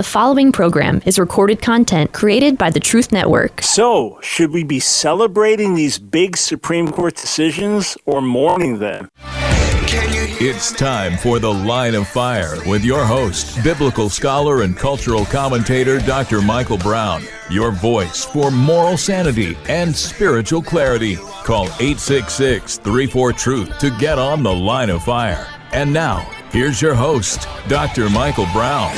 The following program is recorded content created by the Truth Network. So, should we be celebrating these big Supreme Court decisions or mourning them? It's time for The Line of Fire with your host, biblical scholar and cultural commentator, Dr. Michael Brown. Your voice for moral sanity and spiritual clarity. Call 866-34-TRUTH to get on The Line of Fire. And now, here's your host, Dr. Michael Brown.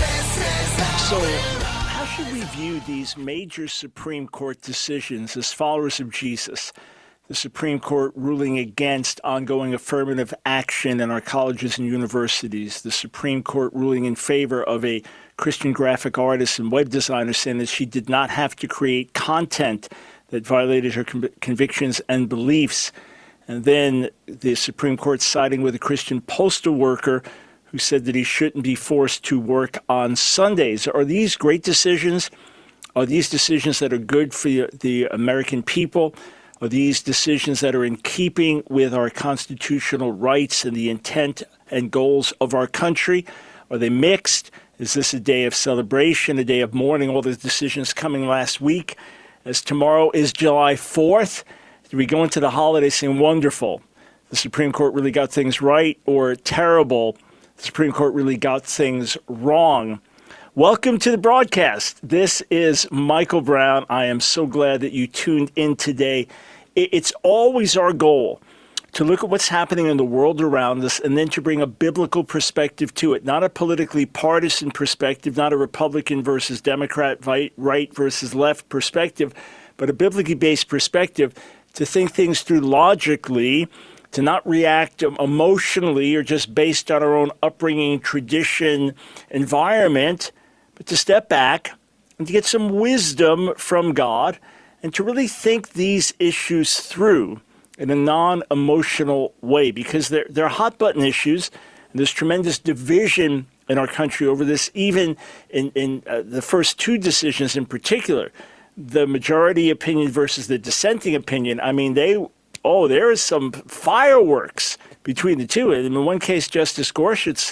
So, how should we view these major Supreme Court decisions as followers of Jesus? The Supreme Court ruling against ongoing affirmative action in our colleges and universities. The Supreme Court ruling in favor of a Christian graphic artist and web designer, saying that she did not have to create content that violated her convictions and beliefs. And then the Supreme Court siding with a Christian postal worker who said that he shouldn't be forced to work on Sundays. Are these great decisions? Are these decisions that are good for the American people? Are these decisions that are in keeping with our constitutional rights and the intent and goals of our country? Are they mixed? Is this a day of celebration, a day of mourning, all the decisions coming last week? As tomorrow is July 4th, do we go into the holiday saying, wonderful, the Supreme Court really got things right, or terrible, the Supreme Court really got things wrong? Welcome to the broadcast. This is Michael Brown. I am so glad that you tuned in today. It's always our goal to look at what's happening in the world around us and then to bring a biblical perspective to it, not a politically partisan perspective, not a Republican versus Democrat, right versus left perspective, but a biblically based perspective to think things through logically, to not react emotionally or just based on our own upbringing, tradition, environment, but to step back and to get some wisdom from God and to really think these issues through in a non-emotional way, because they're hot-button issues, and there's tremendous division in our country over this, even in the first two decisions in particular, the majority opinion versus the dissenting opinion. I mean, there is some fireworks between the two. And in one case, Justice Gorsuch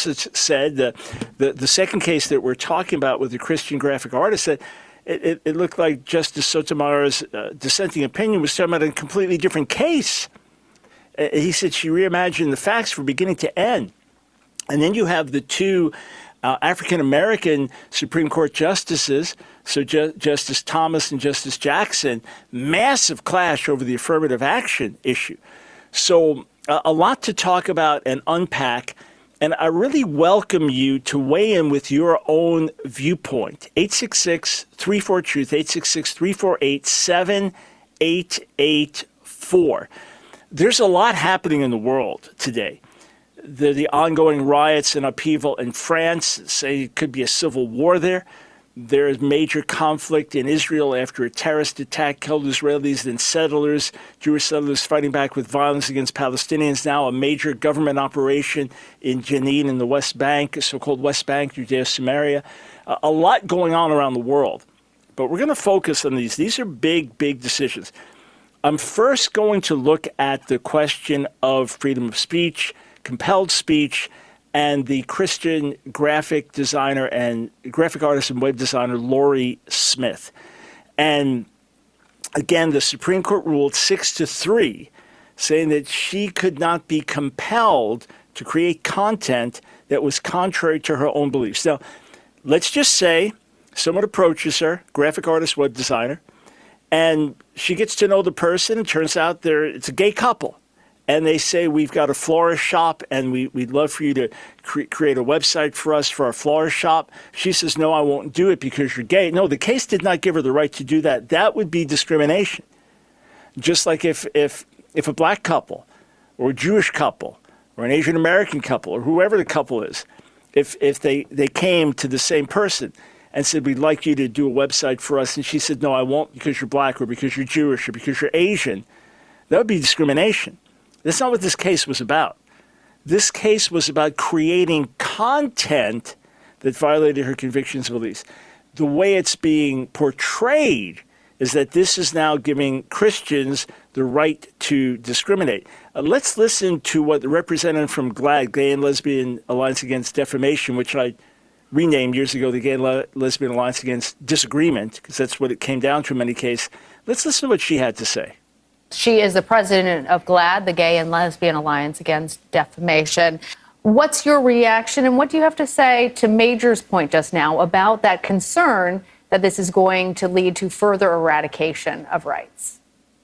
said, the second case that we're talking about with the Christian graphic artist, said it looked like Justice Sotomayor's dissenting opinion was talking about a completely different case. He said she reimagined the facts from beginning to end. And then you have the two African-American Supreme Court justices, so Justice Thomas and Justice Jackson, massive clash over the affirmative action issue. So a lot to talk about and unpack, and I really welcome you to weigh in with your own viewpoint. 866-34-TRUTH, 866-348-7884. There's a lot happening in the world today. The ongoing riots and upheaval in France say it could be a civil war there. There is major conflict in Israel after a terrorist attack killed Israelis and settlers, Jewish settlers fighting back with violence against Palestinians. Now a major government operation in Jenin in the West Bank, so-called West Bank, Judea-Samaria. A lot going on around the world. But we're going to focus on these. These are big, big decisions. I'm first going to look at the question of freedom of speech, compelled speech, and the Christian graphic designer and graphic artist and web designer Lorie Smith. And again, the Supreme Court ruled 6-3, saying that she could not be compelled to create content that was contrary to her own beliefs. Now, let's just say someone approaches her, graphic artist, web designer, and she gets to know the person, and turns out it's a gay couple. And they say, we've got a florist shop, and we'd love for you to create a website for us for our florist shop. She says, no, I won't do it because you're gay. No, the case did not give her the right to do that. That would be discrimination. Just like if a black couple or a Jewish couple or an Asian American couple or whoever the couple is, if they came to the same person and said, we'd like you to do a website for us, and she said, no, I won't because you're black or because you're Jewish or because you're Asian, that would be discrimination. That's not what this case was about. This case was about creating content that violated her convictions and beliefs. The way it's being portrayed is that this is now giving Christians the right to discriminate. Let's listen to what the representative from GLAAD, Gay and Lesbian Alliance Against Defamation, which I renamed years ago the Gay and Lesbian Alliance Against Disagreement, because that's what it came down to in many cases. Let's listen to what she had to say. She is the president of GLAAD, the Gay and Lesbian Alliance Against Defamation. What's your reaction, and what do you have to say to Major's point just now about that concern that this is going to lead to further eradication of rights?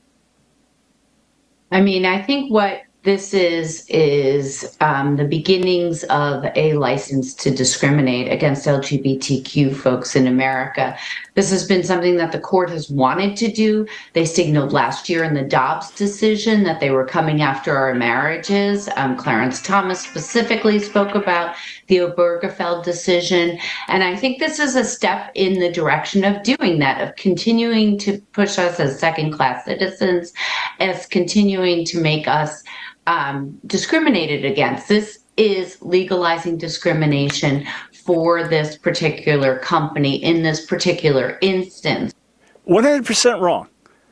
I mean, I think what this is the beginnings of a license to discriminate against LGBTQ folks in America. This has been something that the court has wanted to do. They signaled last year in the Dobbs decision that they were coming after our marriages. Clarence Thomas specifically spoke about the Obergefell decision. And I think this is a step in the direction of doing that, of continuing to push us as second-class citizens, as continuing to make us discriminated against. This is legalizing discrimination for this particular company in this particular instance. 100% wrong.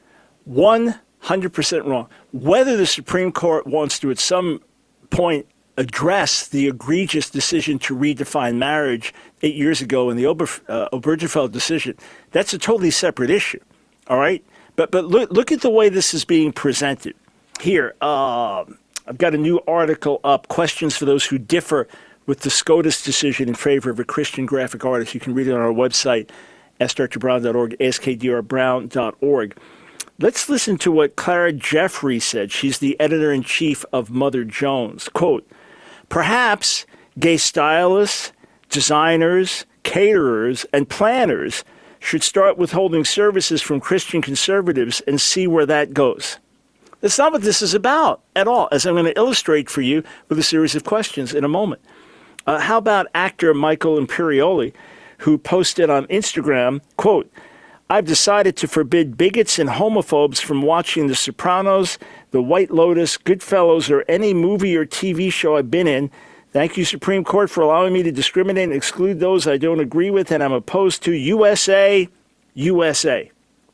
100% wrong. Whether the Supreme Court wants to at some point address the egregious decision to redefine marriage 8 years ago in the Obergefell decision, that's a totally separate issue. All right? But look at the way this is being presented. Here, I've got a new article up, Questions for Those Who Differ with the SCOTUS decision in favor of a Christian graphic artist. You can read it on our website, askdrbrown.org, askdrbrown.org. Let's listen to what Clara Jeffrey said. She's the editor-in-chief of Mother Jones. Quote, perhaps gay stylists, designers, caterers, and planners should start withholding services from Christian conservatives and see where that goes. That's not what this is about at all, as I'm going to illustrate for you with a series of questions in a moment. How about actor Michael Imperioli, who posted on Instagram, quote, I've decided to forbid bigots and homophobes from watching The Sopranos, The White Lotus, Goodfellas, or any movie or TV show I've been in. Thank you, Supreme Court, for allowing me to discriminate and exclude those I don't agree with, and I'm opposed to USA, USA.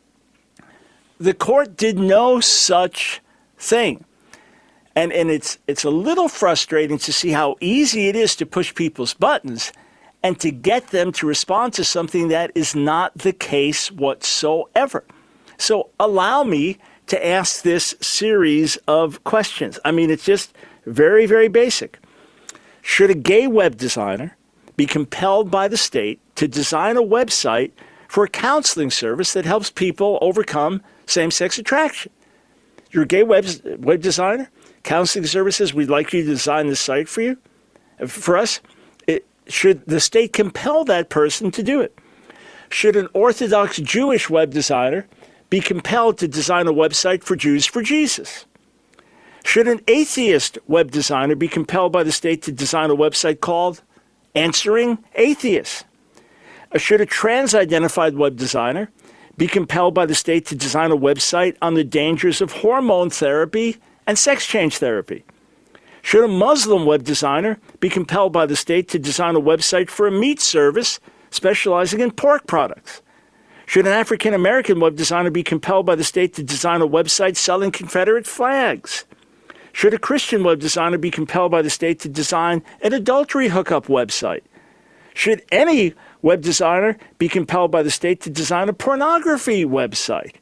The court did no such thing. And it's a little frustrating to see how easy it is to push people's buttons and to get them to respond to something that is not the case whatsoever. So allow me to ask this series of questions. I mean, it's just very, very basic. Should a gay web designer be compelled by the state to design a website for a counseling service that helps people overcome same-sex attraction? You're a gay web designer, counseling services, we'd like you to design this site for you. For us, should the state compel that person to do it? Should an Orthodox Jewish web designer be compelled to design a website for Jews for Jesus? Should an atheist web designer be compelled by the state to design a website called Answering Atheists? Should a trans-identified web designer be compelled by the state to design a website on the dangers of hormone therapy and sex change therapy? Should a Muslim web designer be compelled by the state to design a website for a meat service specializing in pork products? Should an African-American web designer be compelled by the state to design a website selling Confederate flags? Should a Christian web designer be compelled by the state to design an adultery hookup website? Should any web designer be compelled by the state to design a pornography website?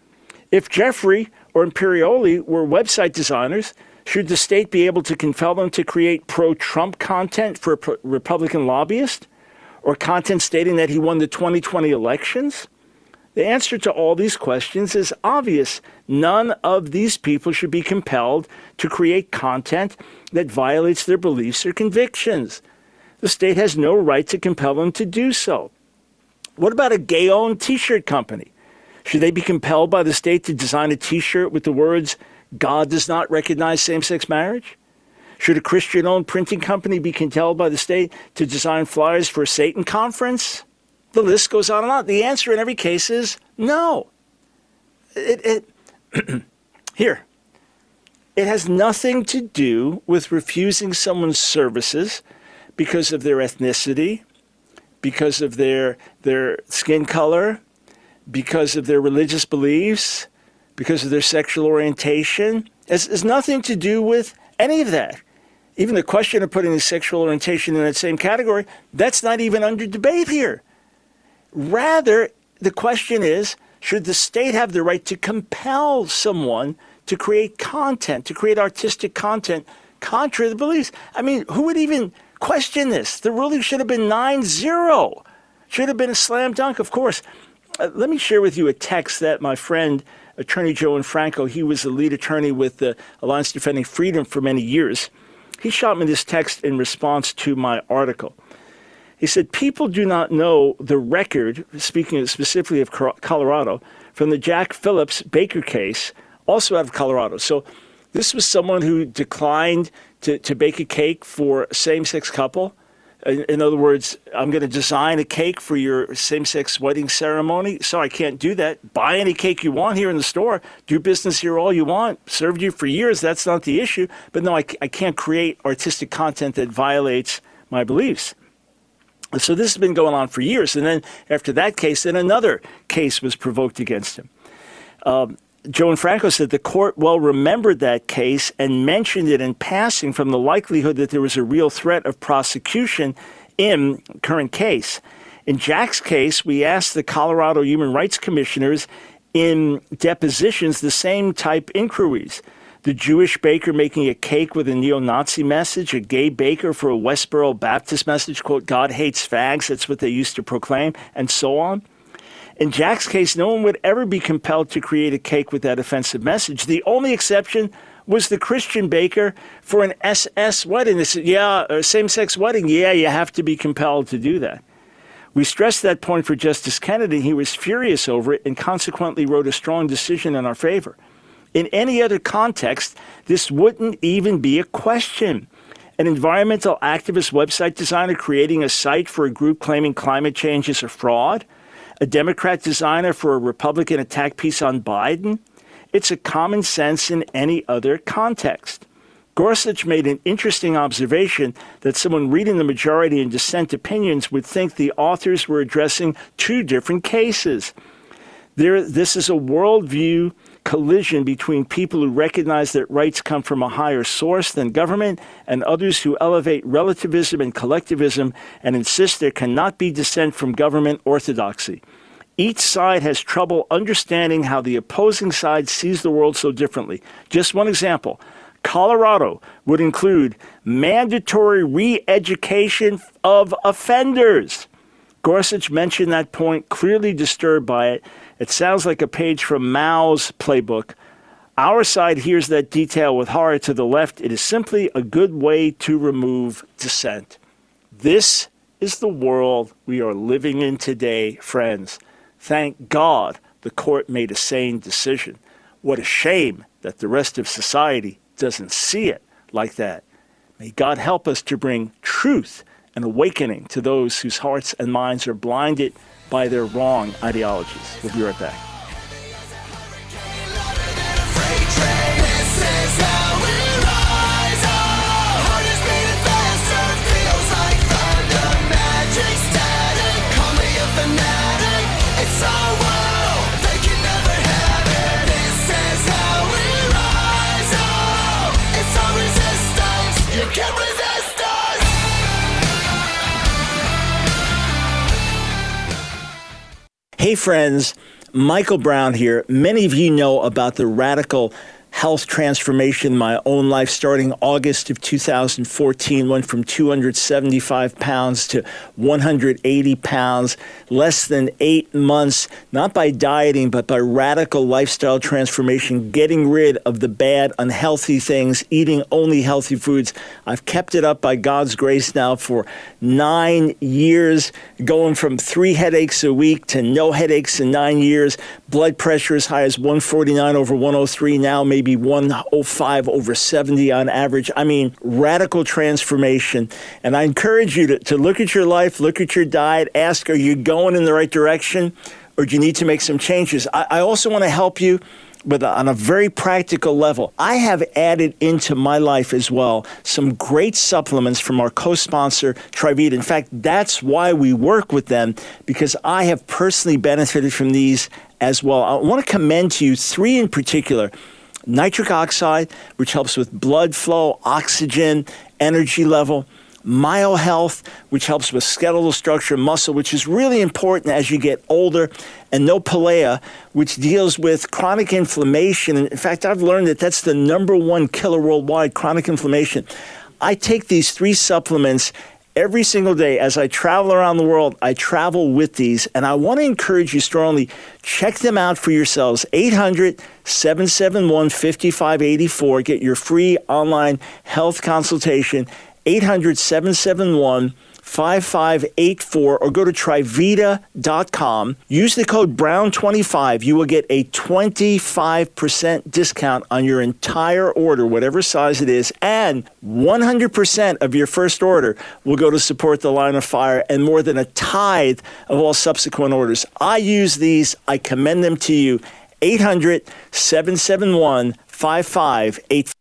If Jeffrey or Imperioli were website designers, should the state be able to compel them to create pro-Trump content for a Republican lobbyist, or content stating that he won the 2020 elections? The answer to all these questions is obvious. None of these people should be compelled to create content that violates their beliefs or convictions. The state has no right to compel them to do so. What about a gay-owned T-shirt company? Should they be compelled by the state to design a T-shirt with the words, God does not recognize same-sex marriage? Should a Christian-owned printing company be compelled by the state to design flyers for a Satan conference? The list goes on and on. The answer in every case is no. Here, it has nothing to do with refusing someone's services because of their ethnicity, because of their skin color, because of their religious beliefs, because of their sexual orientation. It has nothing to do with any of that. even the question of putting the sexual orientation in that same category, that's not even under debate here. Rather, the question is, should the state have the right to compel someone to create content, to create artistic content contrary to the beliefs? I mean, who would even question this? The ruling should have been 9-0. Should have been a slam dunk, of course. Let me share with you a text that my friend, Attorney Joe Franco, he was the lead attorney with the Alliance Defending Freedom for many years. He shot me this text in response to my article. He said, people do not know the record, speaking specifically of Colorado, from the Jack Phillips Baker case, also out of Colorado. So this was someone who declined to bake a cake for a same-sex couple. In other words, I'm going to design a cake for your same-sex wedding ceremony. So I can't do that. Buy any cake you want here in the store. Do business here all you want. Served you for years. That's not the issue. But no, I can't create artistic content that violates my beliefs. So this has been going on for years. And then after that case, then another case was provoked against him. Joe Franco said the court well remembered that case and mentioned it in passing from the likelihood that there was a real threat of prosecution in current case. In Jack's case, we asked the Colorado Human Rights Commissioners in depositions the same type inquiries. The Jewish baker making a cake with a neo-Nazi message, a gay baker for a Westboro Baptist message, quote, God hates fags, that's what they used to proclaim, and so on. In Jack's case, no one would ever be compelled to create a cake with that offensive message. The only exception was the Christian baker for an SS wedding. They said, a same-sex wedding, you have to be compelled to do that. We stressed that point for Justice Kennedy. He was furious over it and consequently wrote a strong decision in our favor. In any other context, this wouldn't even be a question. An environmental activist website designer creating a site for a group claiming climate change is a fraud? A Democrat designer for a Republican attack piece on Biden? It's a common sense in any other context. Gorsuch made an interesting observation that someone reading the majority and dissent opinions would think the authors were addressing two different cases. This is a worldview collision between people who recognize that rights come from a higher source than government and others who elevate relativism and collectivism and insist there cannot be dissent from government orthodoxy. Each side has trouble understanding how the opposing side sees the world so differently. Just one example. Colorado would include mandatory re-education of offenders. Gorsuch mentioned that point, clearly disturbed by it. It sounds like a page from Mao's playbook. Our side hears that detail with horror. To the left, it is simply a good way to remove dissent. This is the world we are living in today, friends. Thank God the court made a sane decision. What a shame that the rest of society doesn't see it like that. May God help us to bring truth and awakening to those whose hearts and minds are blinded by their wrong ideologies. We'll be right back. Hey friends, Michael Brown here. Many of you know about the radical health transformation in my own life starting August of 2014, went from 275 pounds to 180 pounds, less than 8 months, not by dieting, but by radical lifestyle transformation, getting rid of the bad, unhealthy things, eating only healthy foods. I've kept it up by God's grace now for 9 years, going from 3 headaches a week to no headaches in 9 years. Blood pressure as high as 149 over 103, now maybe 105 over 70 on average. I mean, radical transformation. And I encourage you to look at your life, look at your diet, ask, are you going in the right direction, or do you need to make some changes? I also want to help you on a very practical level. I have added into my life as well some great supplements from our co-sponsor, Trivita. In fact, that's why we work with them, because I have personally benefited from these as well. I want to commend to you 3 in particular. Nitric oxide, which helps with blood flow, oxygen, energy level. MyoHealth, which helps with skeletal structure, muscle, which is really important as you get older. And Nopalea, which deals with chronic inflammation. And in fact, I've learned that that's the #1 killer worldwide, chronic inflammation. I take these 3 supplements every single day. As I travel around the world, I travel with these. And I want to encourage you strongly, check them out for yourselves. 800-771-5584. Get your free online health consultation. 800-771-5584, or go to Trivita.com. Use the code BROWN25. You will get a 25% discount on your entire order, whatever size it is, and 100% of your first order will go to support the Line of Fire, and more than a tithe of all subsequent orders. I use these. I commend them to you. 800-771-5584.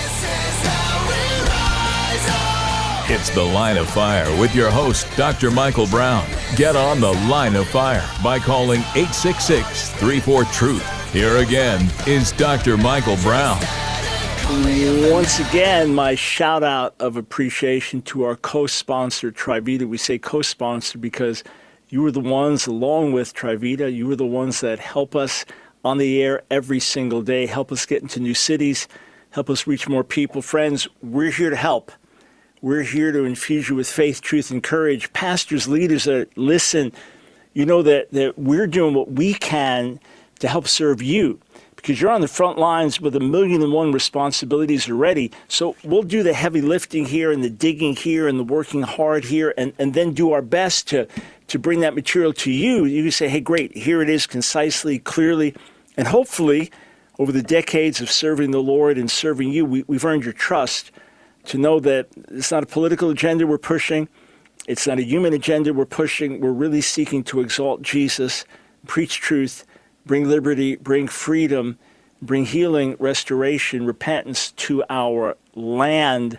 It's The Line of Fire with your host, Dr. Michael Brown. Get on The Line of Fire by calling 866-34-TRUTH. Here again is Dr. Michael Brown. Once again, my shout out of appreciation to our co-sponsor, Trivita. We say co-sponsor because you were the ones, along with Trivita, you were the ones that help us on the air every single day, help us get into new cities, help us reach more people. Friends, we're here to help. We're here to infuse you with faith, truth, and courage. Pastors, leaders that listen, you know that we're doing what we can to help serve you, because you're on the front lines with 1,000,001 responsibilities already. So we'll do the heavy lifting here and the digging here and the working hard here, and then do our best to bring that material to you. You can say, hey, great, here it is concisely, clearly, and hopefully over the decades of serving the Lord and serving you, we've earned your trust to know that it's not a political agenda we're pushing. It's not a human agenda we're pushing. We're really seeking to exalt Jesus, preach truth, bring liberty, bring freedom, bring healing, restoration, repentance to our land.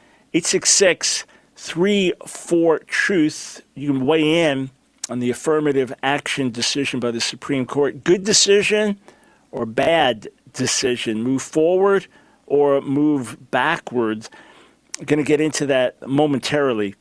866-34-TRUTH. You can weigh in on the affirmative action decision by the Supreme Court. Good decision or bad decision? Move forward or move backwards? I'm going to get into that momentarily.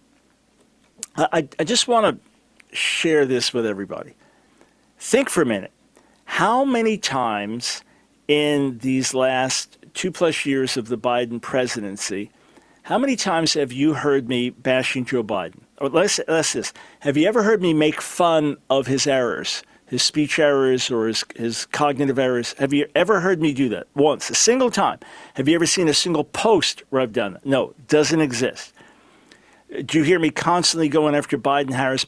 I just want to share this with everybody. Think for a minute. How many times in these last 2+ years of the Biden presidency, how many times have you heard me bashing Joe Biden? Or let's this. Have you ever heard me make fun of his errors, his speech errors or his cognitive errors? Have you ever heard me do that? Once, a single time. Have you ever seen a single post where I've done that? No, doesn't exist. Do you hear me constantly going after Biden, Harris,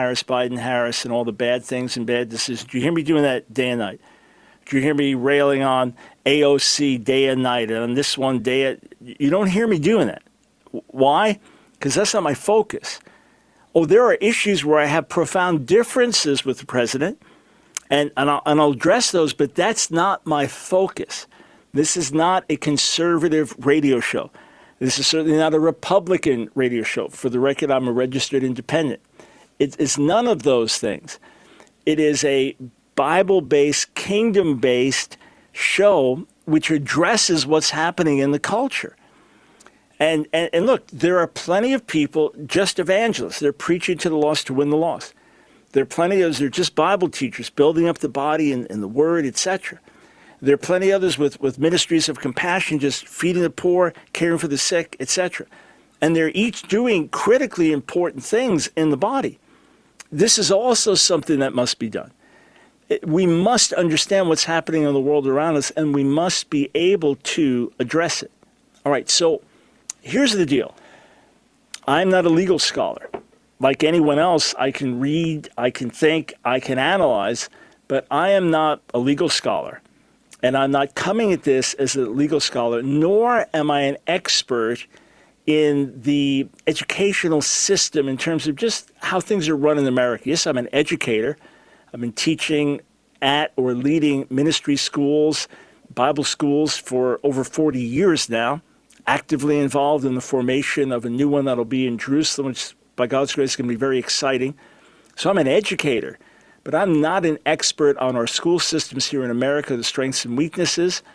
and all the bad things and bad decisions? Do you hear me doing that day and night? Do you hear me railing on AOC day and night? And on this one day, you don't hear me doing that. Why? Because that's not my focus. Oh, there are issues where I have profound differences with the president, and I'll address those, but that's not my focus. This is not a conservative radio show. This is certainly not a Republican radio show. For the record, I'm a registered independent. It's none of those things. It is a Bible-based, kingdom-based show which addresses what's happening in the culture. And look, there are plenty of people, just evangelists. They're preaching to the lost to win the lost. There are plenty of others, they're just Bible teachers, building up the body and the word, etc. There are plenty others with ministries of compassion, just feeding the poor, caring for the sick, etc. And they're each doing critically important things in the body. This is also something that must be done. We must understand what's happening in the world around us, and we must be able to address it. All right, so here's the deal. I'm not a legal scholar. Like anyone else, I can read, I can think, I can analyze, but I am not a legal scholar. And I'm not coming at this as a legal scholar, nor am I an expert in the educational system in terms of just how things are run in America. Yes, I'm an educator. I've been teaching at or leading ministry schools, Bible schools for over 40 years now, actively involved in the formation of a new one that'll be in Jerusalem, which by God's grace is going to be very exciting. So I'm an educator. But I'm not an expert on our school systems here in America, the strengths and weaknesses.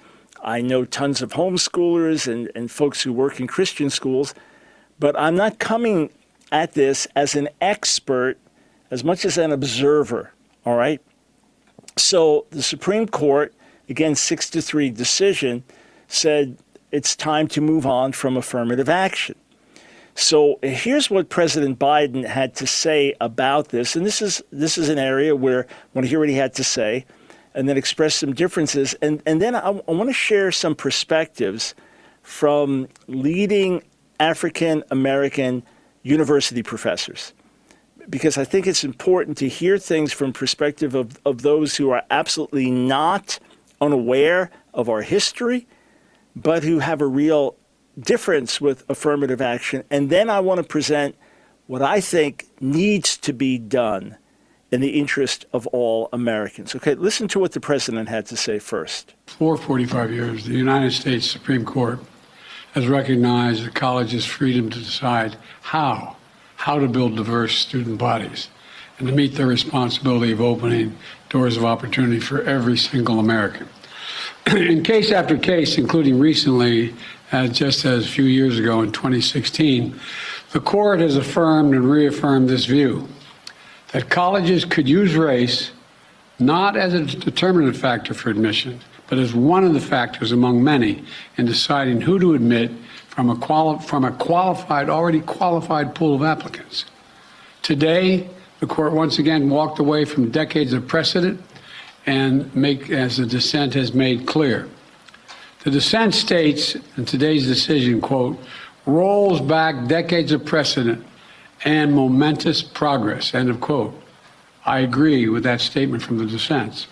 I know tons of homeschoolers and folks who work in Christian schools, but I'm not coming at this as an expert as much as an observer, all right? So the Supreme Court, again, 6-3 decision, said it's time to move on from affirmative action. So here's what President Biden had to say about this, and this is an area where I want to hear what he had to say, and then express some differences, and then I want to share some perspectives from leading African American university professors, because I think it's important to hear things from perspective of those who are absolutely not unaware of our history, but who have a real difference with affirmative action. And then I want to present what I think needs to be done in the interest of all Americans. Okay, listen to what the president had to say first. For 45 years, the United States Supreme Court has recognized the college's freedom to decide how to build diverse student bodies and to meet their responsibility of opening doors of opportunity for every single American. In case after case, including recently, just as a few years ago in 2016, the court has affirmed and reaffirmed this view that colleges could use race not as a determinant factor for admission, but as one of the factors among many in deciding who to admit from a already qualified pool of applicants. Today, the court once again walked away from decades of precedent and as the dissent has made clear. The dissent states in today's decision, quote, rolls back decades of precedent and momentous progress, end of quote. I agree with that statement from the dissent.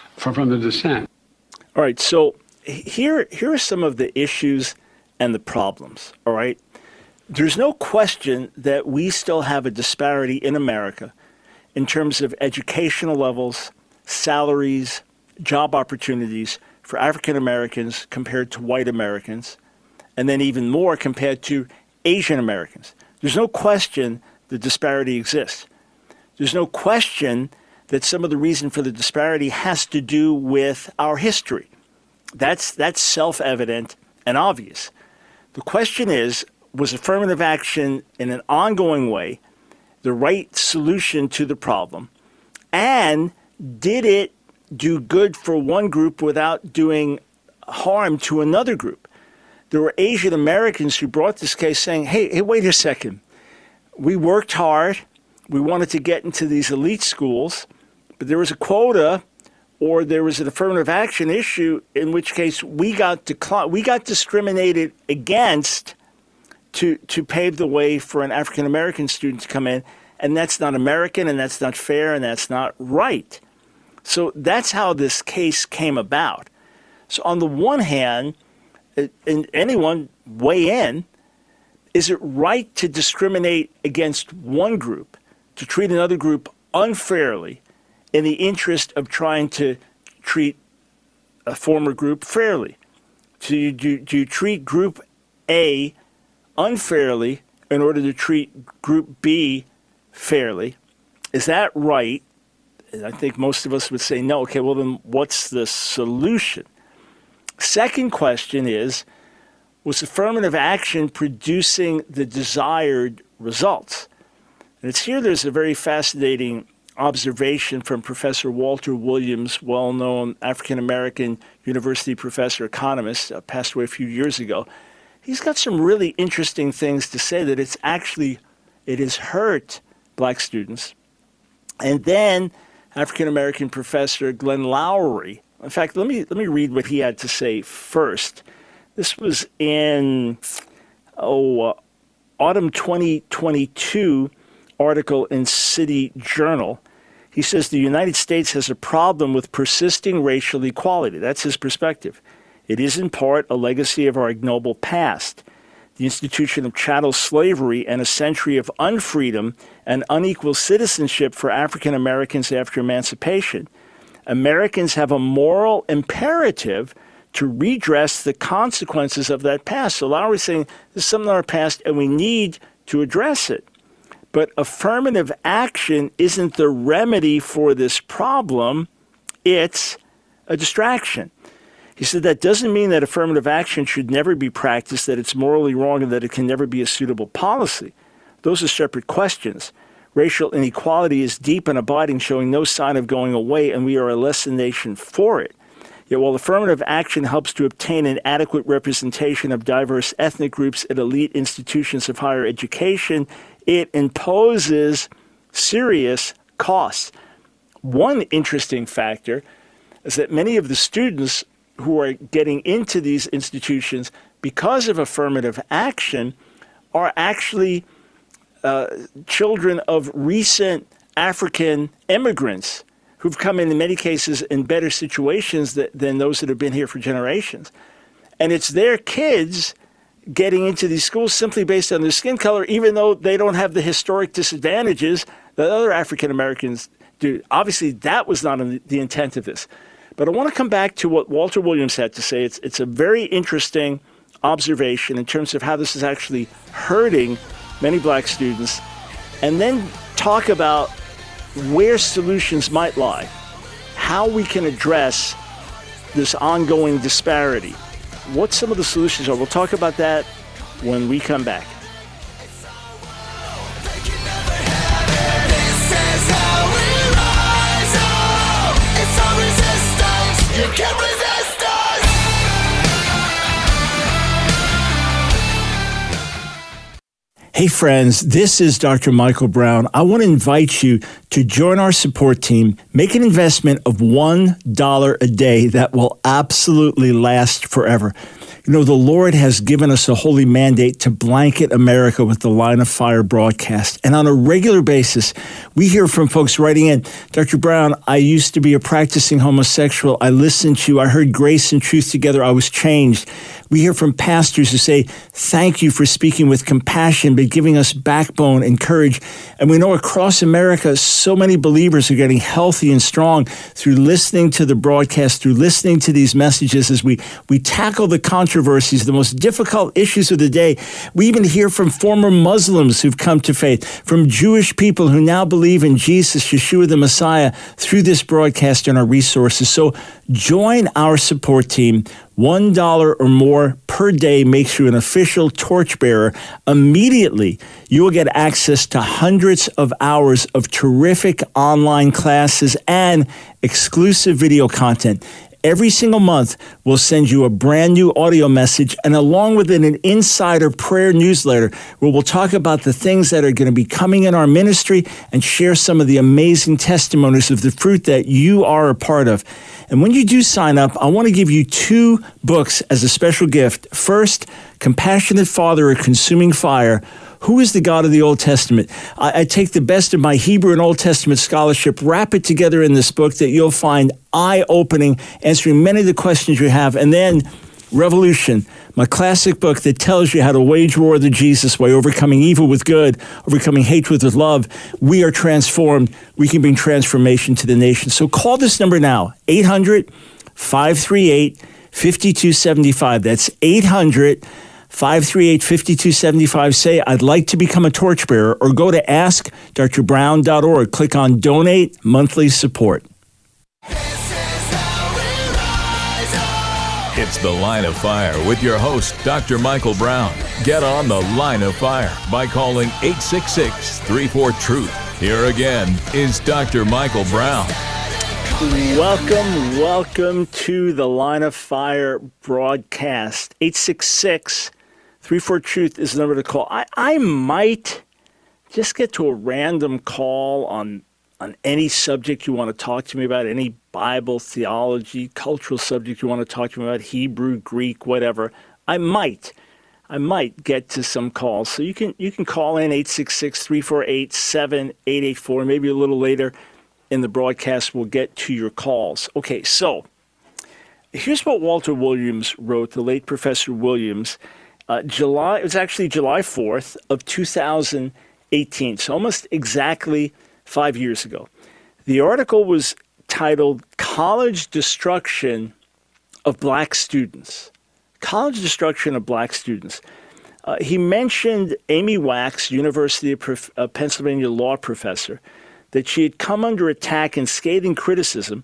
All right, so here are some of the issues and the problems, all right? There's no question that we still have a disparity in America in terms of educational levels, salaries, job opportunities for African Americans compared to white Americans, and then even more compared to Asian Americans. There's no question the disparity exists. There's no question that some of the reason for the disparity has to do with our history. That's self-evident and obvious. The question is, was affirmative action in an ongoing way the right solution to the problem? And did it do good for one group without doing harm to another group? There were Asian Americans who brought this case saying, hey, wait a second. We worked hard. We wanted to get into these elite schools, but there was a quota or there was an affirmative action issue, in which case we got discriminated against to pave the way for an African American student to come in. And that's not American, and that's not fair, and that's not right. So that's how this case came about. So on the one hand, and anyone weigh in, is it right to discriminate against one group, to treat another group unfairly in the interest of trying to treat a former group fairly? Do you treat Group A unfairly in order to treat Group B fairly? Is that right? And I think most of us would say no. Okay, well then what's the solution? Second question is, was affirmative action producing the desired results? And it's here there's a very fascinating observation from Professor Walter Williams, well-known African-American university professor, economist, passed away a few years ago. He's got some really interesting things to say that it has hurt black students. And then African-American professor Glenn Loury. In fact, let me read what he had to say first. This was in autumn 2022 article in City Journal. He says the United States has a problem with persisting racial equality. That's his perspective. It is in part a legacy of our ignoble past, the institution of chattel slavery and a century of unfreedom and unequal citizenship for African Americans after emancipation. Americans have a moral imperative to redress the consequences of that past. So Loury's saying there's something in our past and we need to address it. But affirmative action isn't the remedy for this problem. It's a distraction. He said that doesn't mean that affirmative action should never be practiced, that it's morally wrong, and that it can never be a suitable policy. Those are separate questions. Racial inequality is deep and abiding, showing no sign of going away, and we are a less than nation for it. Yet while affirmative action helps to obtain an adequate representation of diverse ethnic groups at elite institutions of higher education, it imposes serious costs. One interesting factor is that many of the students who are getting into these institutions because of affirmative action are actually children of recent African immigrants who've come in many cases in better situations than those that have been here for generations. And it's their kids getting into these schools simply based on their skin color, even though they don't have the historic disadvantages that other African Americans do. Obviously, that was not the intent of this. But I want to come back to what Walter Williams had to say. It's a very interesting observation in terms of how this is actually hurting many black students, and then talk about where solutions might lie, how we can address this ongoing disparity, what some of the solutions are. We'll talk about that when we come back. Hey friends, this is Dr. Michael Brown. I want to invite you to join our support team. Make an investment of $1 a day that will absolutely last forever. You know, the Lord has given us a holy mandate to blanket America with the Line of Fire broadcast. And on a regular basis, we hear from folks writing in, Dr. Brown, I used to be a practicing homosexual. I listened to you. I heard grace and truth together. I was changed. We hear from pastors who say, thank you for speaking with compassion, but giving us backbone and courage. And we know across America, so many believers are getting healthy and strong through listening to the broadcast, through listening to these messages as we tackle the controversies, the most difficult issues of the day. We even hear from former Muslims who've come to faith, from Jewish people who now believe in Jesus, Yeshua the Messiah, through this broadcast and our resources. So join our support team. $1 or more per day makes you an official torchbearer. Immediately, you will get access to hundreds of hours of terrific online classes and exclusive video content. Every single month, we'll send you a brand new audio message, and along with it, an insider prayer newsletter where we'll talk about the things that are going to be coming in our ministry and share some of the amazing testimonies of the fruit that you are a part of. And when you do sign up, I want to give you 2 books as a special gift. First, Compassionate Father, A Consuming Fire. Who is the God of the Old Testament? I take the best of my Hebrew and Old Testament scholarship, wrap it together in this book that you'll find eye-opening, answering many of the questions you have. And then Revolution, my classic book that tells you how to wage war the Jesus way, overcoming evil with good, overcoming hatred with love. We are transformed. We can bring transformation to the nation. So call this number now, 800-538-5275. That's 800-538-5275. Say, I'd like to become a torchbearer, or go to askdrbrown.org. Click on Donate Monthly Support. It's The Line of Fire with your host, Dr. Michael Brown. Get on The Line of Fire by calling 866-34-TRUTH. Here again is Dr. Michael Brown. Welcome to the Line of Fire broadcast. 866-34-TRUTH is the number to call. I might just get to a random call on any subject you want to talk to me about, any Bible, theology, cultural subject you want to talk to me about, Hebrew, Greek, whatever. I might get to some calls. So you can call in 866-348-7884. Maybe a little later in the broadcast we'll get to your calls. Okay, so here's what Walter Williams wrote, the late Professor Williams. It was actually July 4th of 2018, so almost exactly 5 years ago. The article was titled College Destruction of Black Students. College Destruction of Black Students. He mentioned Amy Wax, University of Pennsylvania law professor, that she had come under attack and scathing criticism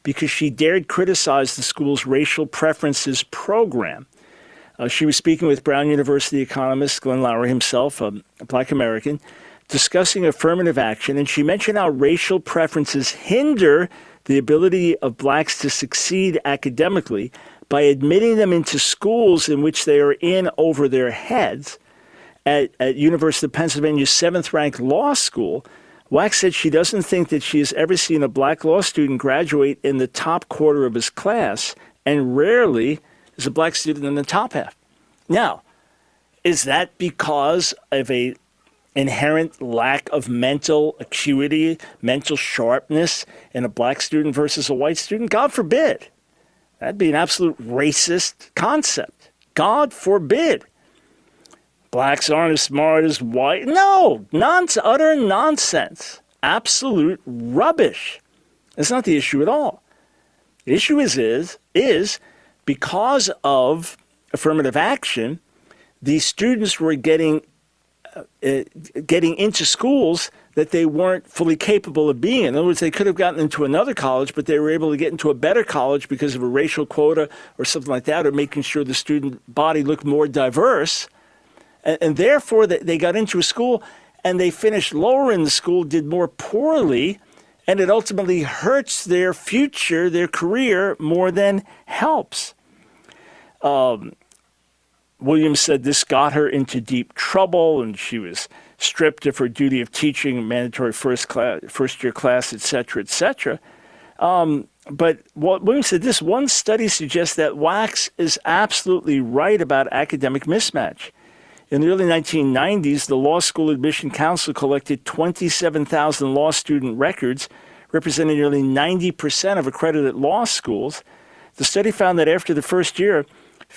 because she dared criticize the school's racial preferences program. She was speaking with Brown University economist Glenn Loury himself, a Black American, discussing affirmative action, and she mentioned how racial preferences hinder the ability of blacks to succeed academically by admitting them into schools in which they are in over their heads. At University of Pennsylvania's 7th-ranked law school, Wax said she doesn't think that she has ever seen a black law student graduate in the top quarter of his class, and rarely is a black student in the top half. Now, is that because of a inherent lack of mental acuity, mental sharpness in a black student versus a white student? God forbid. That'd be an absolute racist concept. God forbid. Blacks aren't as smart as white. No, utter nonsense. Absolute rubbish. That's not the issue at all. The issue is because of affirmative action, these students were getting into schools that they weren't fully capable of being in. In other words, they could have gotten into another college, but they were able to get into a better college because of a racial quota or something like that, or making sure the student body looked more diverse. And therefore, they got into a school and they finished lower in the school, did more poorly, and it ultimately hurts their future, their career, more than helps. Williams said this got her into deep trouble, and she was stripped of her duty of teaching, mandatory first-year class, et cetera, et cetera. But Williams said this one study suggests that Wax is absolutely right about academic mismatch. In the early 1990s, the Law School Admission Council collected 27,000 law student records, representing nearly 90% of accredited law schools. The study found that after the first year,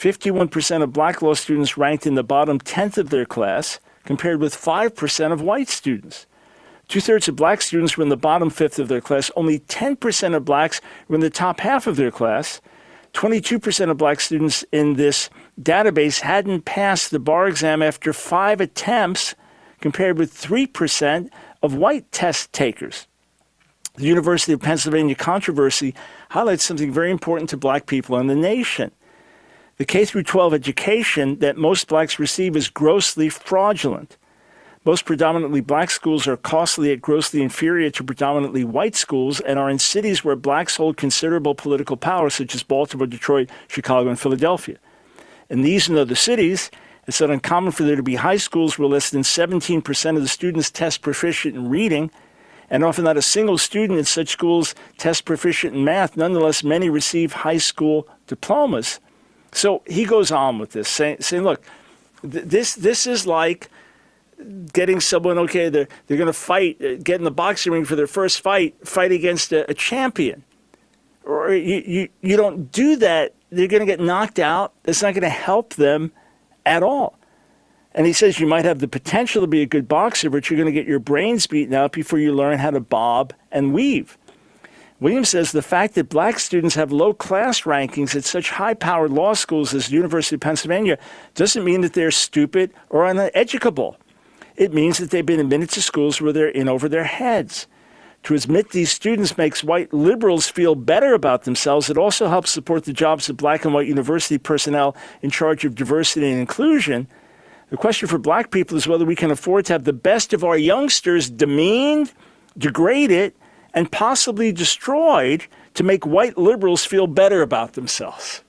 51% of black law students ranked in the bottom 10th of their class, compared with 5% of white students. 2/3 of black students were in the bottom 5th of their class. Only 10% of blacks were in the top half of their class. 22% of black students in this database hadn't passed the bar exam after 5 attempts, compared with 3% of white test takers. The University of Pennsylvania controversy highlights something very important to black people in the nation. The K-12 education that most blacks receive is grossly fraudulent. Most predominantly black schools are costly at grossly inferior to predominantly white schools and are in cities where blacks hold considerable political power, such as Baltimore, Detroit, Chicago, and Philadelphia. In these and other cities, it's not uncommon for there to be high schools where less than 17% of the students test proficient in reading, and often not a single student in such schools tests proficient in math. Nonetheless, many receive high school diplomas. So he goes on with this, saying look, this is like getting someone, okay, they're going to fight, get in the boxing ring for their first fight against a champion. Or you don't do that, they're going to get knocked out. It's not going to help them at all. And he says you might have the potential to be a good boxer, but you're going to get your brains beaten out before you learn how to bob and weave. Williams says the fact that black students have low class rankings at such high-powered law schools as the University of Pennsylvania doesn't mean that they're stupid or uneducable. It means that they've been admitted to schools where they're in over their heads. To admit these students makes white liberals feel better about themselves. It also helps support the jobs of black and white university personnel in charge of diversity and inclusion. The question for black people is whether we can afford to have the best of our youngsters demeaned, degraded, and possibly destroyed to make white liberals feel better about themselves.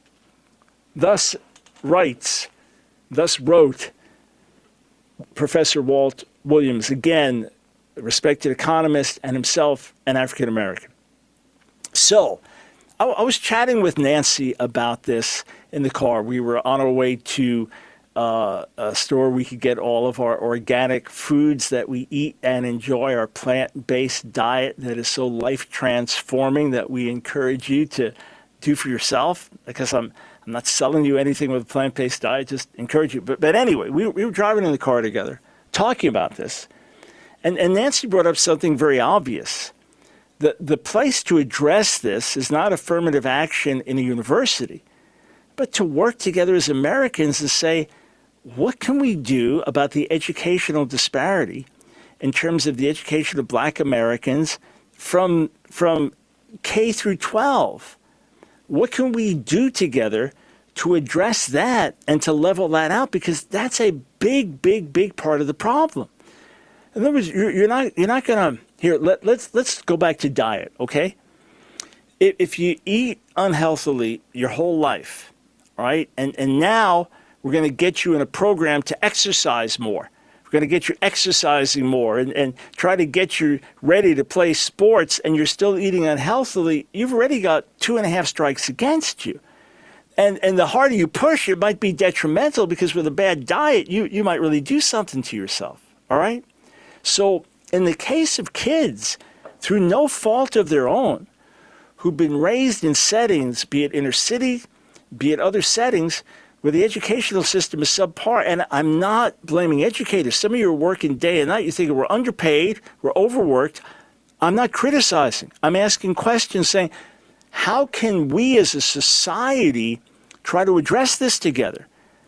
Thus wrote Professor Walt Williams, again, a respected economist and himself an African American. So I was chatting with Nancy about this in the car. We were on our way to a store we could get all of our organic foods that we eat and enjoy, our plant-based diet that is so life-transforming that we encourage you to do for yourself, because I'm not selling you anything with a plant-based diet, just encourage you. But anyway, we were driving in the car together, talking about this. And Nancy brought up something very obvious. The place to address this is not affirmative action in a university, but to work together as Americans to say, what can we do about the educational disparity in terms of the education of black Americans from K through 12. What can we do together to address that and to level that out? Because that's a big, big, big part of the problem. In other words, you're not going to, here, let's go back to diet, okay? If you eat unhealthily your whole life, all right, and now we're going to get you in a program to exercise more. We're going to get you exercising more and try to get you ready to play sports, and you're still eating unhealthily, you've already got 2.5 strikes against you. And the harder you push, it might be detrimental, because with a bad diet, you might really do something to yourself, all right? So in the case of kids, through no fault of their own, who've been raised in settings, be it inner city, be it other settings, where the educational system is subpar. And I'm not blaming educators. Some of you are working day and night. You think we're underpaid, we're overworked. I'm not criticizing. I'm asking questions saying, how can we as a society try to address this together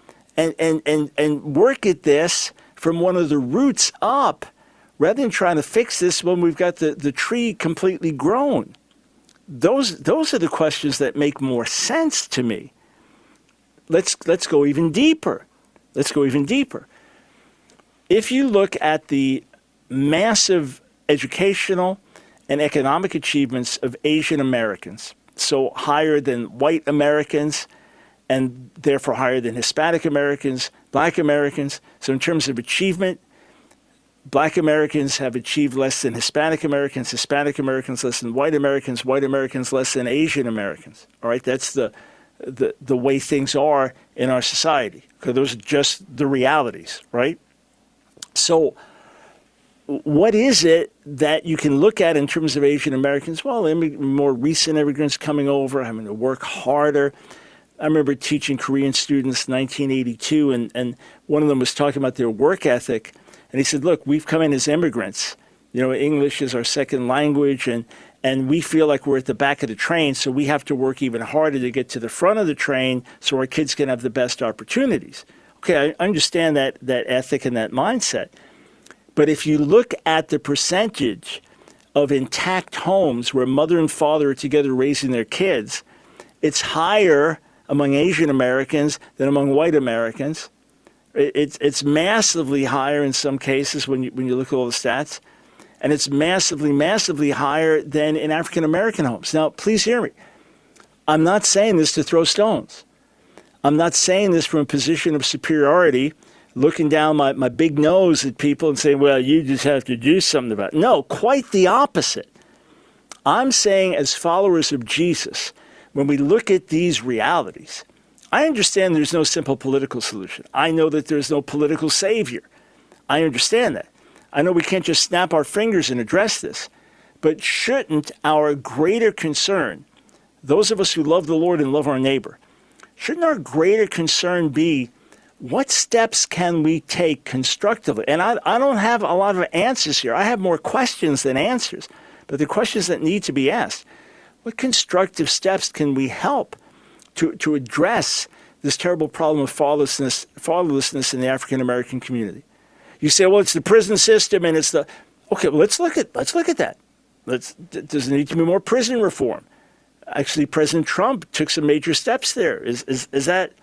and work at this from one of the roots up, rather than trying to fix this when we've got the tree completely grown? Those are the questions that make more sense to me. Let's go even deeper. Let's go even deeper. If you look at the massive educational and economic achievements of Asian Americans, so higher than white Americans and therefore higher than Hispanic Americans, Black Americans, so in terms of achievement, Black Americans have achieved less than Hispanic Americans less than white Americans less than Asian Americans. All right, that's the way things are in our society, because those are just the realities, right? So what is it that you can look at in terms of Asian Americans? Well, more recent immigrants coming over, having to work harder. I remember teaching Korean students in 1982, and one of them was talking about their work ethic. And he said, look, we've come in as immigrants. You know, English is our second language, and we feel like we're at the back of the train, so we have to work even harder to get to the front of the train so our kids can have the best opportunities. Okay, I understand that ethic and that mindset. But if you look at the percentage of intact homes where mother and father are together raising their kids, it's higher among Asian Americans than among white Americans. It's massively higher in some cases when you look at all the stats. And it's massively, massively higher than in African-American homes. Now, please hear me. I'm not saying this to throw stones. I'm not saying this from a position of superiority, looking down my big nose at people and saying, well, you just have to do something about it. No, quite the opposite. I'm saying as followers of Jesus, when we look at these realities, I understand there's no simple political solution. I know that there's no political savior. I understand that. I know we can't just snap our fingers and address this, but shouldn't our greater concern, those of us who love the Lord and love our neighbor, shouldn't our greater concern be what steps can we take constructively? And I don't have a lot of answers here. I have more questions than answers, but the questions that need to be asked. What constructive steps can we help to address this terrible problem of fatherlessness in the African-American community? You say, well, it's the prison system and it's the... Okay, well, let's look at that. Does there need to be more prison reform? Actually, President Trump took some major steps there. Is that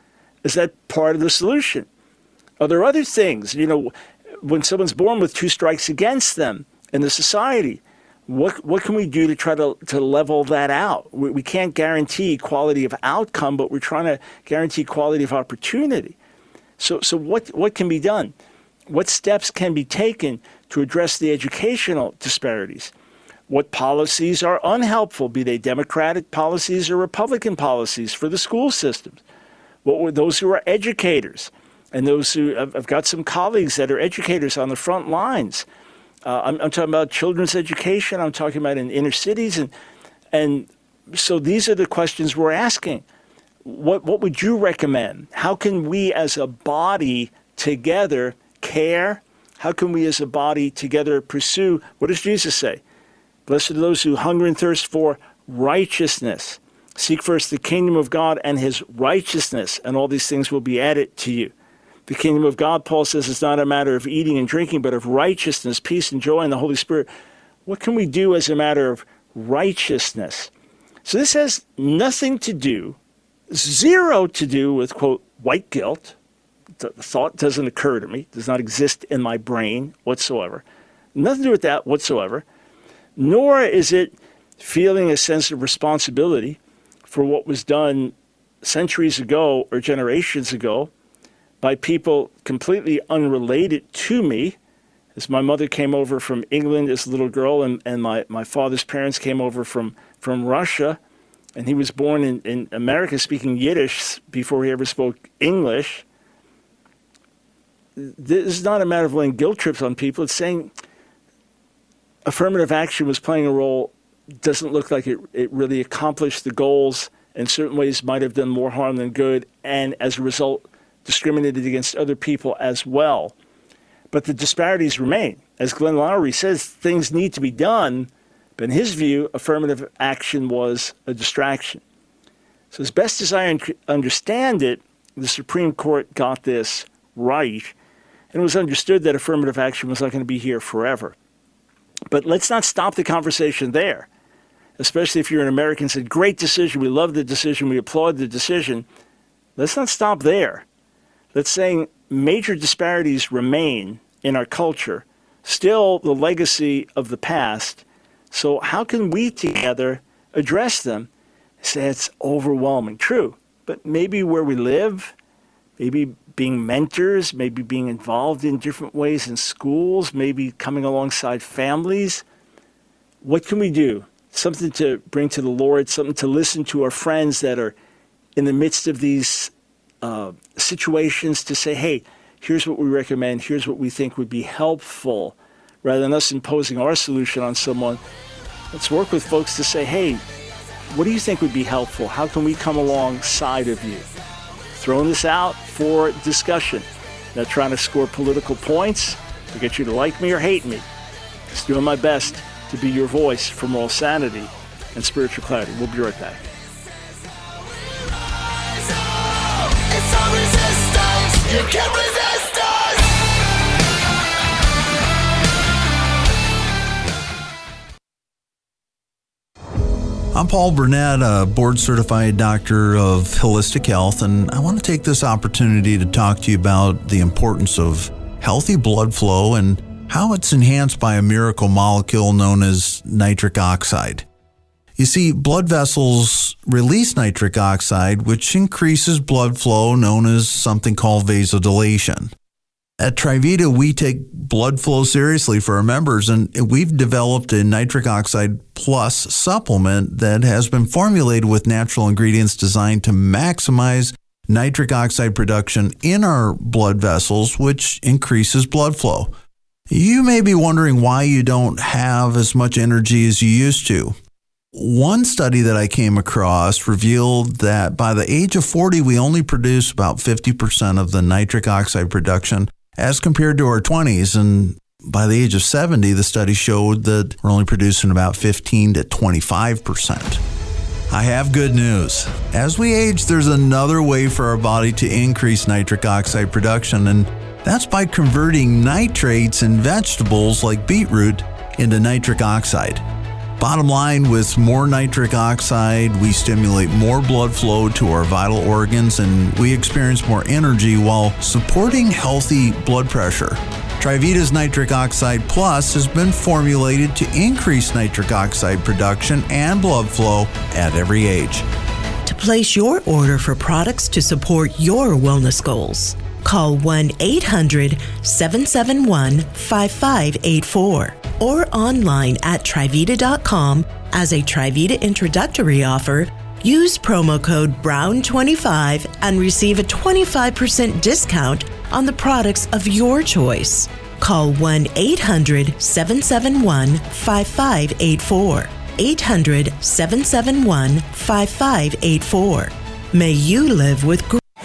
part of the solution? Are there other things? You know, when someone's born with 2 strikes against them in the society, what can we do to try to level that out? We can't guarantee quality of outcome, but we're trying to guarantee quality of opportunity. So what can be done? What steps can be taken to address the educational disparities? What policies are unhelpful, be they Democratic policies or Republican policies for the school systems? What were those who are educators and those who I've got some colleagues that are educators on the front lines. I'm talking about children's education. I'm talking about in inner cities. And so these are the questions we're asking. What would you recommend? How can we as a body together care? How can we as a body together pursue? What does Jesus say? Blessed are those who hunger and thirst for righteousness. Seek first the kingdom of God and his righteousness, and all these things will be added to you. The kingdom of God, Paul says, is not a matter of eating and drinking, but of righteousness, peace, and joy in the Holy Spirit. What can we do as a matter of righteousness. So this has nothing to do, zero to do with, quote, white guilt. The thought doesn't occur to me, does not exist in my brain whatsoever. Nothing to do with that whatsoever. Nor is it feeling a sense of responsibility for what was done centuries ago or generations ago by people completely unrelated to me. As my mother came over from England as a little girl, and my father's parents came over from Russia, and he was born in America speaking Yiddish before he ever spoke English. This is not a matter of laying guilt trips on people. It's saying affirmative action was playing a role, doesn't look like it really accomplished the goals, in certain ways might have done more harm than good, and as a result, discriminated against other people as well. But the disparities remain. As Glenn Loury says, things need to be done, but in his view, affirmative action was a distraction. So as best as I understand it, the Supreme Court got this right, and it was understood that affirmative action was not going to be here forever. But let's not stop the conversation there, especially if you're an American and said, great decision, we love the decision, we applaud the decision. Let's not stop there. Let's say major disparities remain in our culture, still the legacy of the past. So how can we together address them? Say it's overwhelming. True, but maybe where we live, maybe being mentors, maybe being involved in different ways in schools, maybe coming alongside families. What can we do? Something to bring to the Lord, something to listen to our friends that are in the midst of these situations, to say, hey, here's what we recommend, here's what we think would be helpful. Rather than us imposing our solution on someone, let's work with folks to say, hey, what do you think would be helpful? How can we come alongside of you? Throwing this out for discussion. Not trying to score political points to get you to like me or hate me. Just doing my best to be your voice for moral sanity and spiritual clarity. We'll be right back. You can't resist us! I'm Paul Burnett, a board-certified doctor of holistic health, and I want to take this opportunity to talk to you about the importance of healthy blood flow and how it's enhanced by a miracle molecule known as nitric oxide. You see, blood vessels release nitric oxide, which increases blood flow, known as something called vasodilation. At Trivita, we take blood flow seriously for our members, and we've developed a nitric oxide plus supplement that has been formulated with natural ingredients designed to maximize nitric oxide production in our blood vessels, which increases blood flow. You may be wondering why you don't have as much energy as you used to. One study that I came across revealed that by the age of 40, we only produce about 50% of the nitric oxide production as compared to our 20s. And by the age of 70, the study showed that we're only producing about 15 to 25%. I have good news. As we age, there's another way for our body to increase nitric oxide production, and that's by converting nitrates in vegetables like beetroot into nitric oxide. Bottom line, with more nitric oxide, we stimulate more blood flow to our vital organs, and we experience more energy while supporting healthy blood pressure. Trivita's Nitric Oxide Plus has been formulated to increase nitric oxide production and blood flow at every age. To place your order for products to support your wellness goals, call 1-800-771-5584 or online at Trivita.com. As a Trivita introductory offer, use promo code BROWN25 and receive a 25% discount on the products of your choice. Call 1-800-771-5584. 800-771-5584. May you live with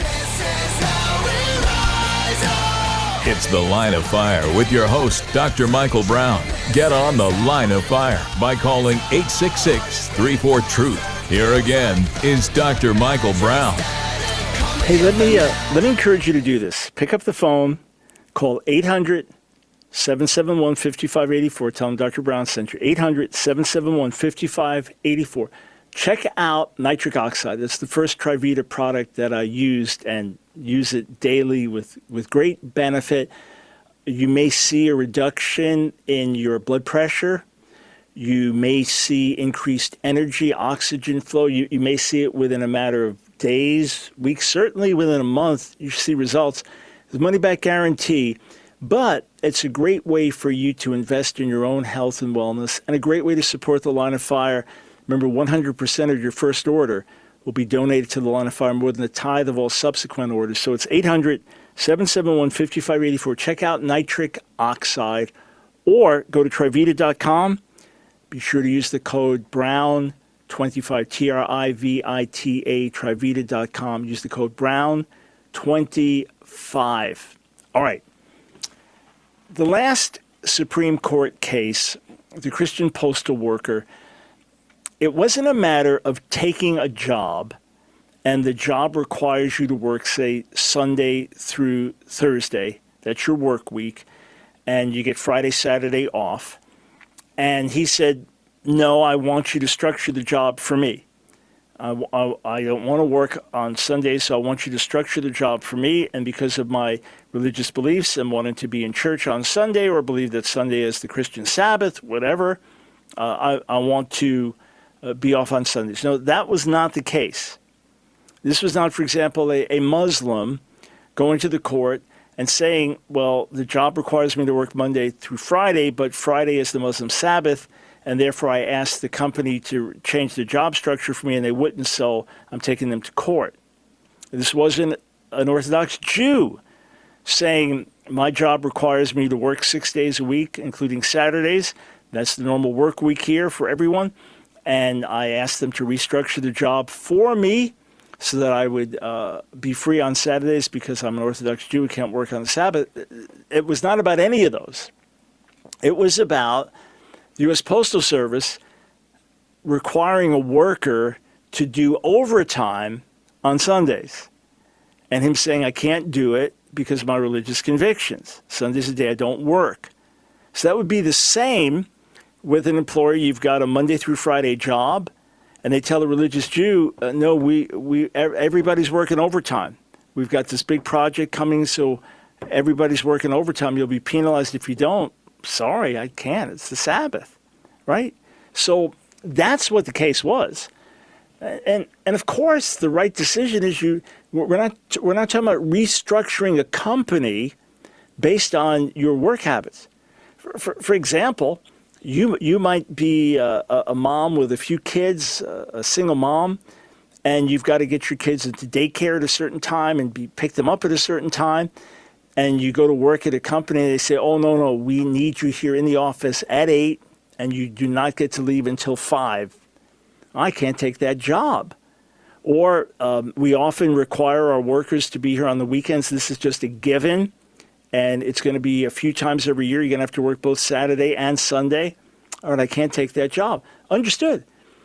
It's The Line of Fire with your host, Dr. Michael Brown. Get on The Line of Fire by calling 866-34-TRUTH. Here again is Dr. Michael Brown. Hey, let me encourage you to do this. Pick up the phone, call 800-771-5584. Tell them Dr. Brown sent you. 800-771-5584. Check out nitric oxide. That's the first Trivita product that I used and use it daily with great benefit. You may see a reduction in your blood pressure. You may see increased energy, oxygen flow. You may see it within a matter of days, weeks, certainly within a month. You see results. There's money back guarantee, but it's a great way for you to invest in your own health and wellness and a great way to support the Line of Fire. Remember, 100% of your first order will be donated to the Line of Fire, more than a tithe of all subsequent orders. So it's 800-771-5584. Check out nitric oxide or go to Trivita.com. Be sure to use the code BROWN25, TRIVITA, Trivita.com. Use the code BROWN25. All right. The last Supreme Court case, the Christian postal worker, it wasn't a matter of taking a job and the job requires you to work, say, Sunday through Thursday. That's your work week. And you get Friday, Saturday off. And he said, no, I want you to structure the job for me. I don't want to work on Sundays, so I want you to structure the job for me. And because of my religious beliefs and wanting to be in church on Sunday or believe that Sunday is the Christian Sabbath, whatever, I want to be off on Sundays. No, that was not the case. This was not, for example, a Muslim going to the court and saying, well, the job requires me to work Monday through Friday, but Friday is the Muslim Sabbath, and therefore I asked the company to change the job structure for me, and they wouldn't, so I'm taking them to court. This wasn't an Orthodox Jew saying, my job requires me to work 6 days a week, including Saturdays. That's the normal work week here for everyone. And I asked them to restructure the job for me so that I would be free on Saturdays because I'm an Orthodox Jew who can't work on the Sabbath. It was not about any of those. It was about the U.S. Postal Service requiring a worker to do overtime on Sundays. And him saying, I can't do it because of my religious convictions. Sunday's a day I don't work. So that would be the same with an employer. You've got a Monday through Friday job, and they tell a religious Jew, no, everybody's working overtime. We've got this big project coming, so everybody's working overtime. You'll be penalized if you don't. Sorry, I can't. It's the Sabbath, right? So that's what the case was. And of course, the right decision is we're not talking about restructuring a company based on your work habits. For example, you might be a mom with a few kids, a single mom, and you've got to get your kids into daycare at a certain time and pick them up at a certain time. And you go to work at a company and they say, oh, no, we need you here in the office at 8 and you do not get to leave until 5. I can't take that job. Or we often require our workers to be here on the weekends. This is just a given. And it's going to be a few times every year. You're going to have to work both Saturday and Sunday. All right, I can't take that job. Understood.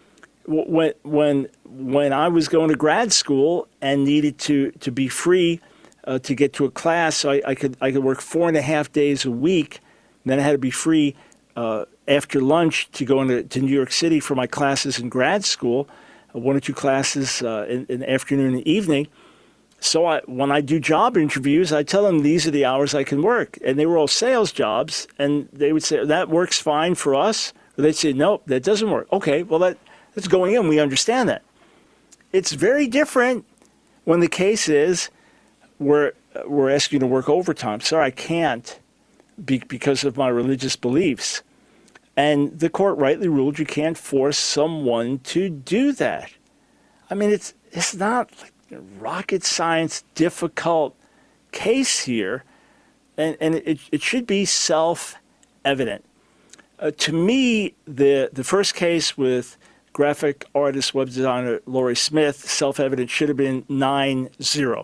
When I was going to grad school and needed to be free to get to a class, so I could work 4.5 days a week. And then I had to be free after lunch to go to New York City for my classes in grad school, 1 or 2 classes in the afternoon and evening. So when I do job interviews, I tell them these are the hours I can work. And they were all sales jobs. And they would say, that works fine for us. Or they'd say, nope, that doesn't work. Okay, well, that's going in. We understand that. It's very different when the case is we're asking you to work overtime. Sorry, I can't because of my religious beliefs. And the court rightly ruled you can't force someone to do that. I mean, it's not like rocket science, difficult case here, and it should be self-evident. To me, the first case with graphic artist, web designer Laurie Smith, self-evident, should have been 9-0.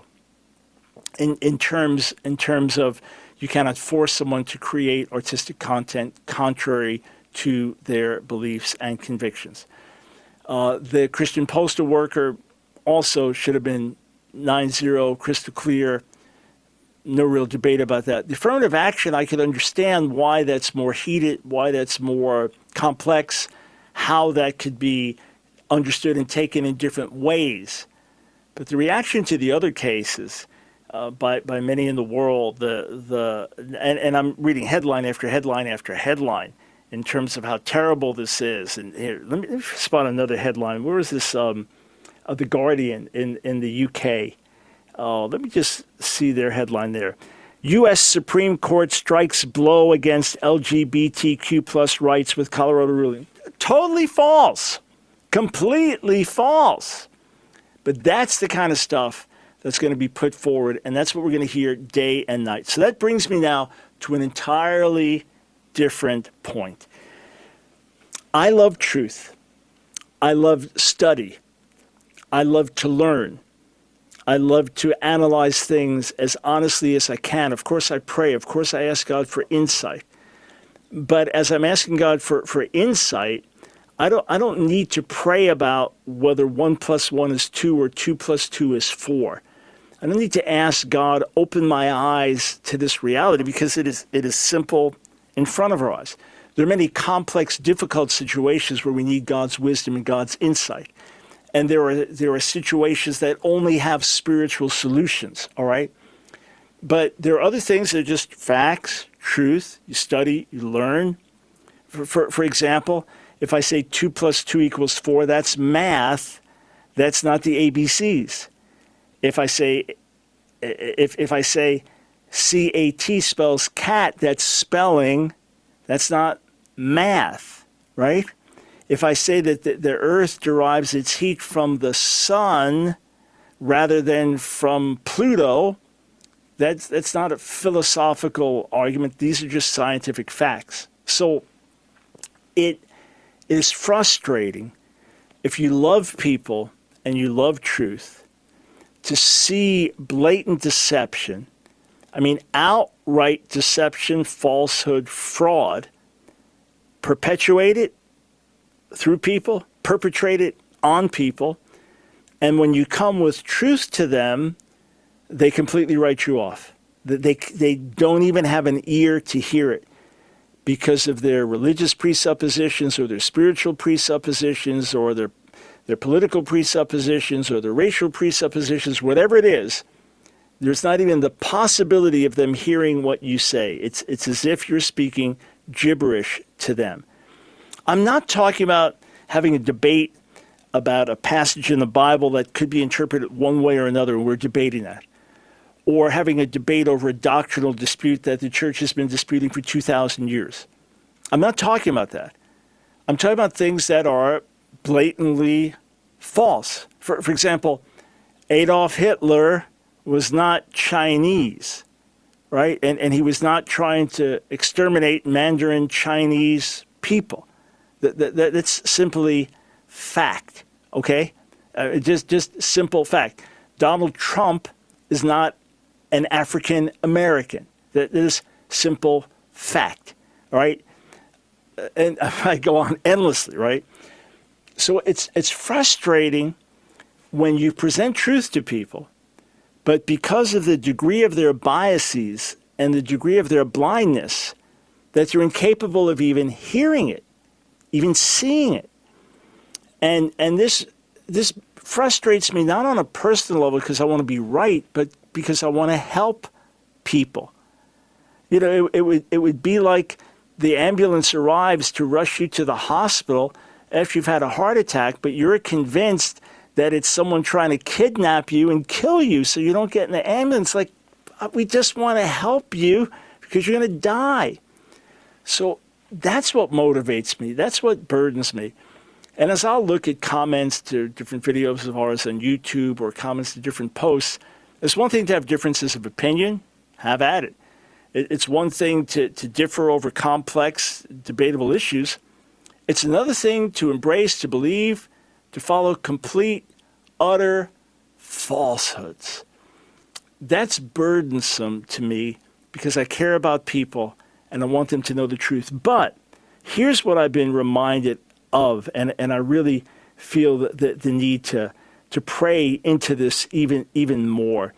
In terms of you cannot force someone to create artistic content contrary to their beliefs and convictions. The Christian postal worker also should have been 9-0, crystal clear. no real debate about that. The affirmative action, I could understand why that's more heated, why that's more complex, how that could be understood and taken in different ways. But the reaction to the other cases by many in the world, and I'm reading headline after headline after headline in terms of how terrible this is. And here, let me spot another headline. Where is this? Of The Guardian in the UK. Let me just see their headline there. U.S. Supreme Court strikes blow against LGBTQ plus rights with Colorado ruling. Totally false. Completely false. But that's the kind of stuff that's going to be put forward, and that's what we're going to hear day and night. So that brings me now to an entirely different point. I love truth. I love study. I love to learn. I love to analyze things as honestly as I can. Of course, I pray. Of course, I ask God for insight. But as I'm asking God for insight, I don't need to pray about whether 1 + 1 is 2 or 2 + 2 is 4. I don't need to ask God, open my eyes to this reality, because it is simple in front of our eyes. There are many complex, difficult situations where we need God's wisdom and God's insight. And there are situations that only have spiritual solutions, all right? But there are other things that are just facts, truth. You study, you learn. For example, if I say 2 + 2 = 4, that's math. That's not the ABCs. If I say CAT spells cat, that's spelling. That's not math, right? If I say that the earth derives its heat from the sun rather than from Pluto, that's not a philosophical argument. These are just scientific facts. So it is frustrating, if you love people and you love truth, to see blatant deception, outright deception, falsehood, fraud, perpetuated through people, perpetrated on people, and when you come with truth to them, they completely write you off. They don't even have an ear to hear it because of their religious presuppositions or their spiritual presuppositions or their political presuppositions or their racial presuppositions, whatever it is. There's not even the possibility of them hearing what you say. It's as if you're speaking gibberish to them. I'm not talking about having a debate about a passage in the Bible that could be interpreted one way or another, and we're debating that. Or having a debate over a doctrinal dispute that the church has been disputing for 2,000 years. I'm not talking about that. I'm talking about things that are blatantly false. For example, Adolf Hitler was not Chinese, right? And he was not trying to exterminate Mandarin Chinese people. That's simply fact, okay? Just simple fact. Donald Trump is not an African American. That is simple fact, all right? And I go on endlessly, right? So it's frustrating when you present truth to people, but because of the degree of their biases and the degree of their blindness, that you're incapable of even hearing it, even seeing it. And this frustrates me not on a personal level because I want to be right, but because I want to help people. You know, it would be like the ambulance arrives to rush you to the hospital after you've had a heart attack, but you're convinced that it's someone trying to kidnap you and kill you so you don't get in the ambulance. Like, we just want to help you because you're going to die. So that's what motivates me. That's what burdens me. And as I'll look at comments to different videos of ours on YouTube or comments to different posts, it's one thing to have differences of opinion. Have at it. It's one thing to differ over complex, debatable issues. It's another thing to embrace, to believe, to follow complete, utter falsehoods. That's burdensome to me because I care about people and I want them to know the truth. But here's what I've been reminded of, and I really feel the need to pray into this even more,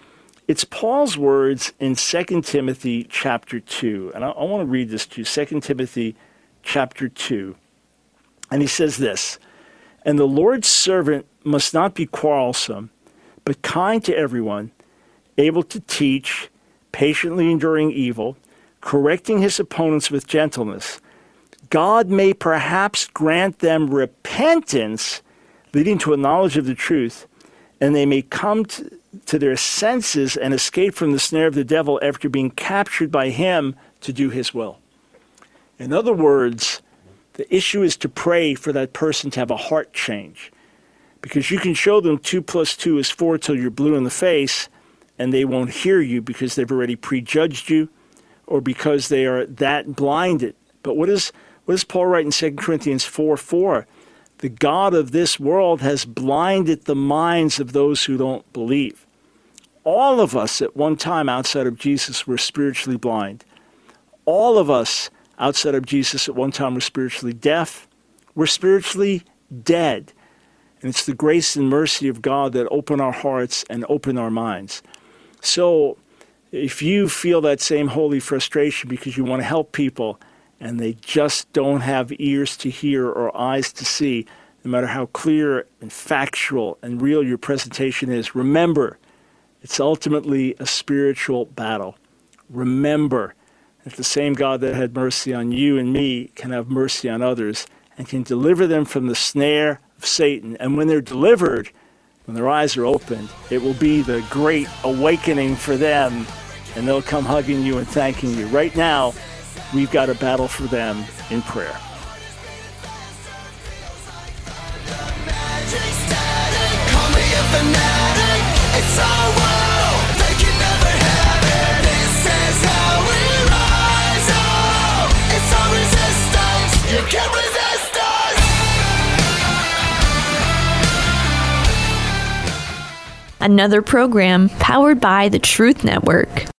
It's Paul's words in 2 Timothy chapter 2. And I want to read this to you, 2 Timothy chapter 2. And he says this, "And the Lord's servant must not be quarrelsome, but kind to everyone, able to teach, patiently enduring evil, correcting his opponents with gentleness. God may perhaps grant them repentance, leading to a knowledge of the truth, and they may come to their senses and escape from the snare of the devil after being captured by him to do his will." In other words, the issue is to pray for that person to have a heart change, because you can show them 2 + 2 is 4 till you're blue in the face, and they won't hear you because they've already prejudged you or because they are that blinded. But what does Paul write in 2 Corinthians 4:4? The God of this world has blinded the minds of those who don't believe. All of us at one time outside of Jesus were spiritually blind. All of us outside of Jesus at one time were spiritually deaf. We're spiritually dead. And it's the grace and mercy of God that open our hearts and open our minds. So if you feel that same holy frustration because you want to help people and they just don't have ears to hear or eyes to see, no matter how clear and factual and real your presentation is, remember, it's ultimately a spiritual battle. Remember that the same God that had mercy on you and me can have mercy on others and can deliver them from the snare of Satan. And when they're delivered, when their eyes are opened, it will be the great awakening for them, and they'll come hugging you and thanking you. Right now, we've got a battle for them in prayer. It's our world, they can never have it. This is how we rise up. It's our resistance, you can't resist us. Another program powered by the Truth Network.